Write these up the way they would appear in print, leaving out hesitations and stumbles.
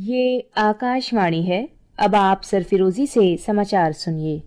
ये आकाशवाणी है। अब आप सरफिरोजी से समाचार सुनिए।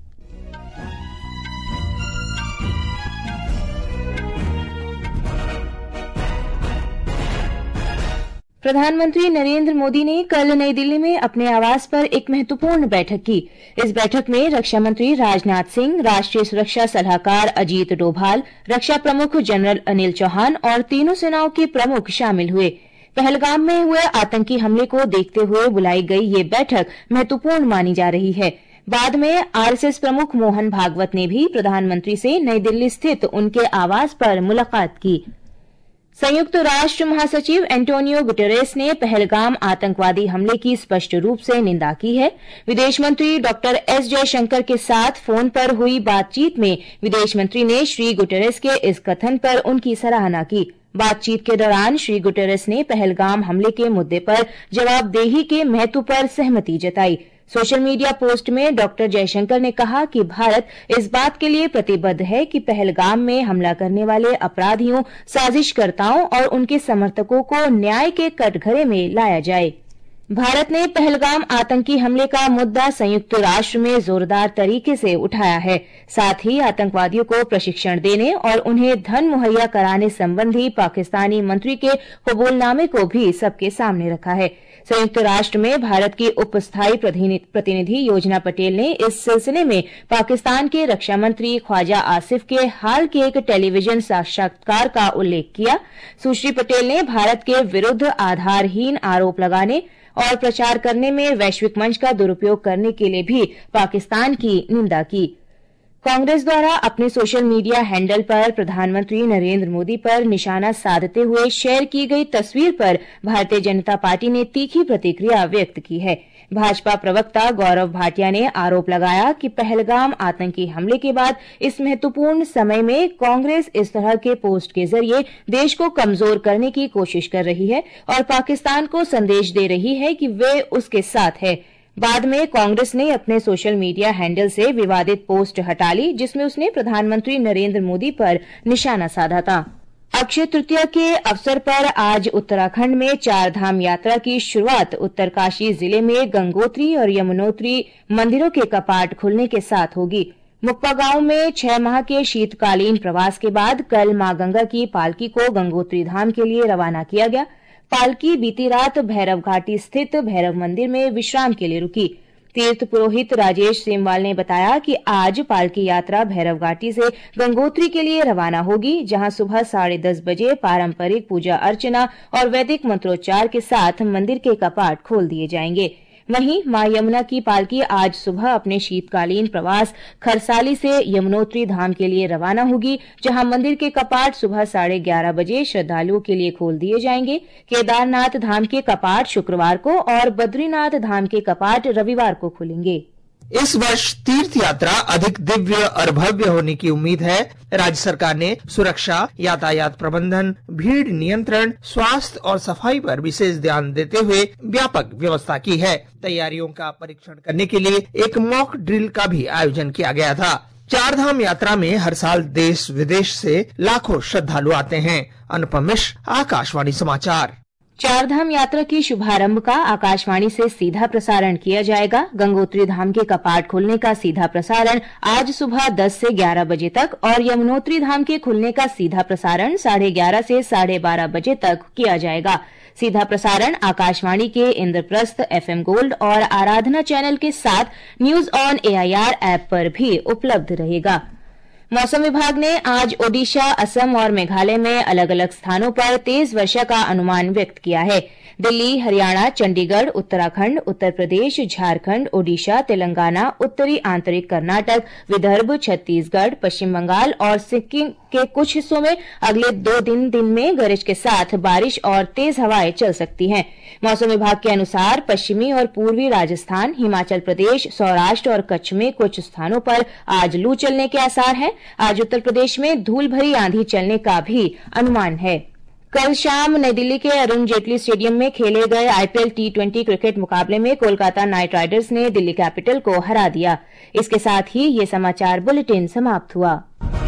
प्रधानमंत्री नरेंद्र मोदी ने कल नई दिल्ली में अपने आवास पर एक महत्वपूर्ण बैठक की। इस बैठक में रक्षा मंत्री राजनाथ सिंह, राष्ट्रीय सुरक्षा सलाहकार अजीत डोभाल, रक्षा प्रमुख जनरल अनिल चौहान और तीनों सेनाओं के प्रमुख शामिल हुए। पहलगाम में हुए आतंकी हमले को देखते हुए बुलाई गई ये बैठक महत्वपूर्ण मानी जा रही है। बाद में आरएसएस प्रमुख मोहन भागवत ने भी प्रधानमंत्री से नई दिल्ली स्थित उनके आवास पर मुलाकात की। संयुक्त राष्ट्र महासचिव एंटोनियो गुटेरेस ने पहलगाम आतंकवादी हमले की स्पष्ट रूप से निंदा की है। विदेश मंत्री डॉक्टर एस जयशंकर के साथ फोन पर हुई बातचीत में विदेश मंत्री ने श्री गुटेरेस के इस कथन पर उनकी सराहना की। बातचीत के दौरान श्री गुटेरेस ने पहलगाम हमले के मुद्दे पर जवाबदेही के महत्व पर सहमति जताई। सोशल मीडिया पोस्ट में डॉक्टर जयशंकर ने कहा कि भारत इस बात के लिए प्रतिबद्ध है कि पहलगाम में हमला करने वाले अपराधियों, साजिशकर्ताओं और उनके समर्थकों को न्याय के कटघरे में लाया जाए। भारत ने पहलगाम आतंकी हमले का मुद्दा संयुक्त राष्ट्र में जोरदार तरीके से उठाया है। साथ ही आतंकवादियों को प्रशिक्षण देने और उन्हें धन मुहैया कराने संबंधी पाकिस्तानी मंत्री के कबूलनामे को भी सबके सामने रखा है। संयुक्त राष्ट्र में भारत की उपस्थायी प्रतिनिधि योजना पटेल ने इस सिलसिले में पाकिस्तान के रक्षा मंत्री ख्वाजा आसिफ के हाल के एक टेलीविजन साक्षात्कार का उल्लेख किया। सुश्री पटेल ने भारत के विरुद्ध आधारहीन आरोप लगाने और प्रचार करने में वैश्विक मंच का दुरुपयोग करने के लिए भी पाकिस्तान की निंदा की। कांग्रेस द्वारा अपने सोशल मीडिया हैंडल पर प्रधानमंत्री नरेंद्र मोदी पर निशाना साधते हुए शेयर की गई तस्वीर पर भारतीय जनता पार्टी ने तीखी प्रतिक्रिया व्यक्त की है। भाजपा प्रवक्ता गौरव भाटिया ने आरोप लगाया कि पहलगाम आतंकी हमले के बाद इस महत्वपूर्ण समय में कांग्रेस इस तरह के पोस्ट के जरिए देश को कमजोर करने की कोशिश कर रही है और पाकिस्तान को संदेश दे रही है कि वे उसके साथ है। बाद में कांग्रेस ने अपने सोशल मीडिया हैंडल से विवादित पोस्ट हटा ली, जिसमें उसने प्रधानमंत्री नरेंद्र मोदी पर निशाना साधा था। अक्षय तृतीया के अवसर पर आज उत्तराखंड में चार धाम यात्रा की शुरुआत उत्तरकाशी जिले में गंगोत्री और यमुनोत्री मंदिरों के कपाट खुलने के साथ होगी। मुक्पा गांव में 6 माह के शीतकालीन प्रवास के बाद कल मां गंगा की पालकी को गंगोत्री धाम के लिए रवाना किया गया। पालकी बीती रात भैरव घाटी स्थित भैरव मंदिर में विश्राम के लिए रुकी। तीर्थ पुरोहित राजेश सेमवाल ने बताया कि आज पालकी यात्रा भैरव घाटी से गंगोत्री के लिए रवाना होगी, जहां सुबह 10:30 बजे पारंपरिक पूजा अर्चना और वैदिक मंत्रोच्चार के साथ मंदिर के कपाट खोल दिए जाएंगे। वहीं मां यमुना की पालकी आज सुबह अपने शीतकालीन प्रवास खरसाली से यमुनोत्री धाम के लिए रवाना होगी, जहां मंदिर के कपाट सुबह 11:30 बजे श्रद्धालुओं के लिए खोल दिए जाएंगे। केदारनाथ धाम के कपाट शुक्रवार को और बद्रीनाथ धाम के कपाट रविवार को खुलेंगे। इस वर्ष तीर्थ यात्रा अधिक दिव्य और भव्य होने की उम्मीद है। राज्य सरकार ने सुरक्षा, यातायात प्रबंधन, भीड़ नियंत्रण, स्वास्थ्य और सफाई पर विशेष ध्यान देते हुए व्यापक व्यवस्था की है। तैयारियों का परीक्षण करने के लिए एक मॉक ड्रिल का भी आयोजन किया गया था। चार धाम यात्रा में हर साल देश विदेश से लाखों श्रद्धालु आते हैं। अनुपम मिश्र, आकाशवाणी समाचार। चारधाम यात्रा के शुभारंभ का आकाशवाणी से सीधा प्रसारण किया जाएगा। गंगोत्री धाम के कपाट खुलने का सीधा प्रसारण आज सुबह 10 से 11 बजे तक और यमुनोत्री धाम के खुलने का सीधा प्रसारण 11:30 से 12:30 बजे तक किया जाएगा। सीधा प्रसारण आकाशवाणी के इंद्रप्रस्थ, FM गोल्ड और आराधना चैनल के साथ न्यूज ऑन AIR ऐप पर भी उपलब्ध रहेगा। मौसम विभाग ने आज ओडिशा, असम और मेघालय में अलग अलग स्थानों पर तेज वर्षा का अनुमान व्यक्त किया है। दिल्ली, हरियाणा, चंडीगढ़, उत्तराखंड, उत्तर प्रदेश, झारखंड, ओडिशा, तेलंगाना, उत्तरी आंतरिक कर्नाटक, विदर्भ, छत्तीसगढ़, पश्चिम बंगाल और सिक्किम के कुछ हिस्सों में अगले 2 दिन में गरज के साथ बारिश और तेज हवाएं चल सकती हैं। मौसम विभाग के अनुसार पश्चिमी और पूर्वी राजस्थान, हिमाचल प्रदेश, सौराष्ट्र और कच्छ में कुछ स्थानों पर आज लू चलने के आसार हैं। आज उत्तर प्रदेश में धूल भरी आंधी चलने का भी अनुमान है। कल शाम नई दिल्ली के अरुण जेटली स्टेडियम में खेले गए IPL T20 क्रिकेट मुकाबले में कोलकाता नाइट राइडर्स ने दिल्ली कैपिटल को हरा दिया। इसके साथ ही ये समाचार बुलेटिन समाप्त हुआ।